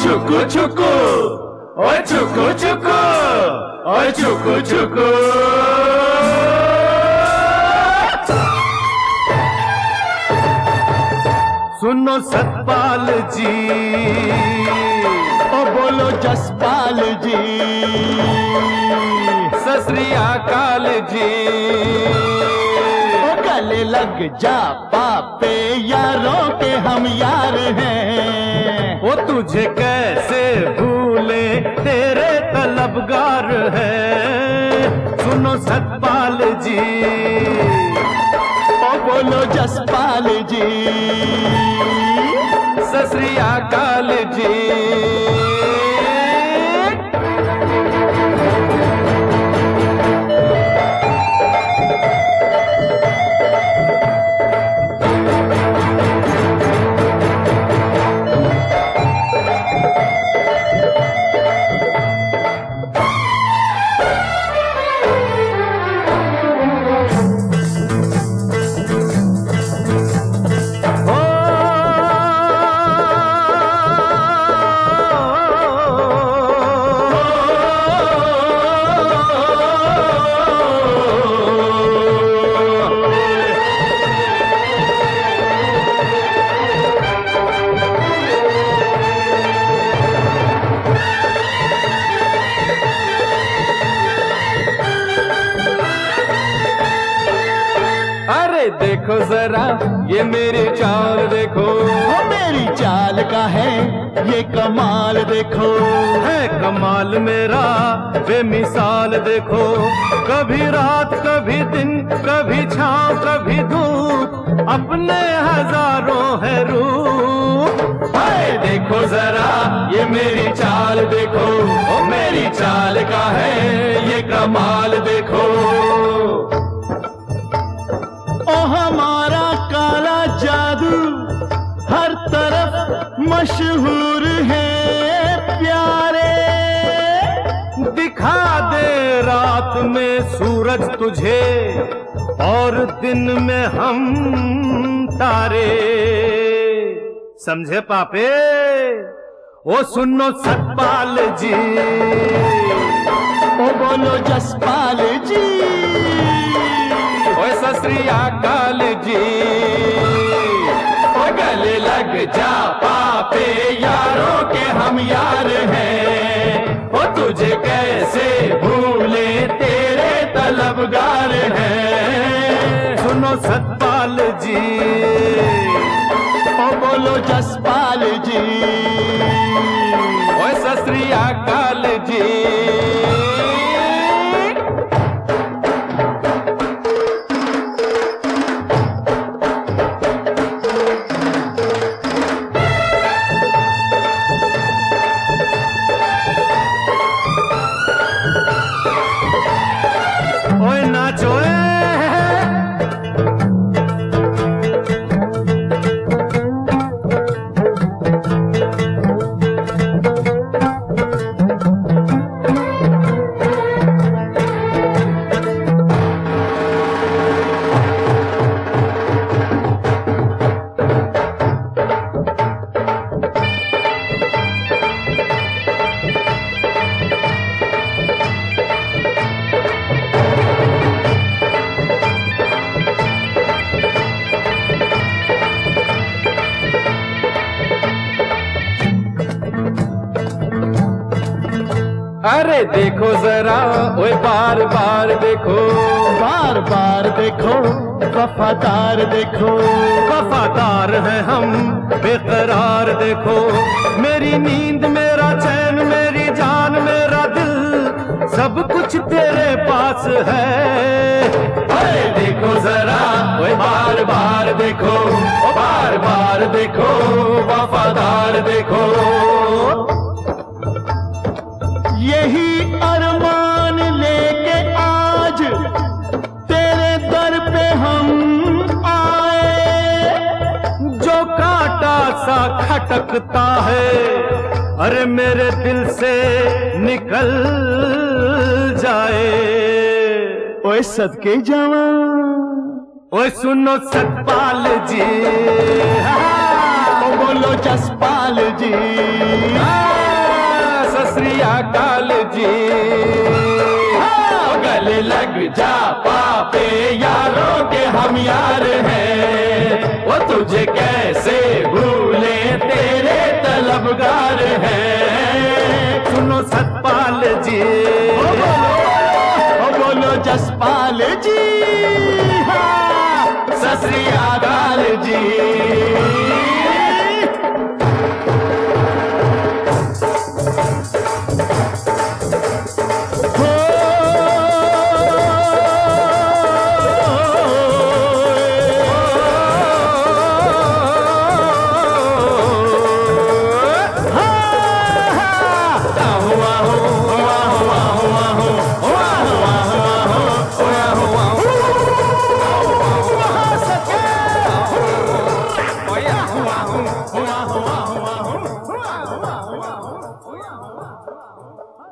छुकू छुकू, ओए छुकू छुकू, ओए छुकू छुकू। सुनो सतपाल जी, ओ बोलो जसपाल जी, सत श्री अकाल जी। ओ गले लग जा पापे, यारों के हम यार हैं। वो तुझे कैसे भूले, तेरे तलबगार है। सुनो सतपाल जी, ओ बोलो जसपाल जी, सत श्री अकाल जी। देखो जरा ये मेरी चाल देखो, ओ मेरी चाल का है ये कमाल देखो। है कमाल मेरा बेमिसाल देखो। कभी रात कभी दिन, कभी छाँव कभी धूप, अपने हजारों है रूप। हाय देखो जरा ये मेरी चाल देखो, ओ मेरी चाल का है ये कमाल देखो। ओ हमारा काला जादू हर तरफ मशहूर है प्यारे। दिखा दे रात में सूरज तुझे, और दिन में हम तारे। समझे पापे? ओ सुनो सतपाल जी, ओ बोलो जसपाल जी, ओ सत श्री अकाल जी। ओ गले लग जा पापे, यारों के हम यार हैं। ओ तुझे कैसे भूले, तेरे तलबगार हैं। सुनो सतपाल जी, ओ बोलो जसपाल जी, ओ सत श्री अकाल जी। ओए नाचो अरे देखो जरा, ओए बार बार देखो, बार बार देखो, वफादार देखो। वफादार है हम बेकरार देखो। मेरी नींद मेरा चैन, मेरी जान मेरा दिल, सब कुछ तेरे पास है। अरे देखो जरा, ओए बार बार देखो, ओ बार बार देखो, वफादार देखो। यही अरमान लेके आज तेरे दर पे हम आए। जो कांटा सा खटकता है, अरे मेरे दिल से निकल जाए। ओए सदके जावा, ओए सुनो सतपाल जी, ओ बोलो जसपाल जी, काल जी। गले लग जा पापे यारों के हम यार हैं, वो तुझे कैसे भूले तेरे तलबगार हैं। सुनो सतपाल जी, बोलो जसपाल जी, हाँ, सत श्री अकाल जी। हुआ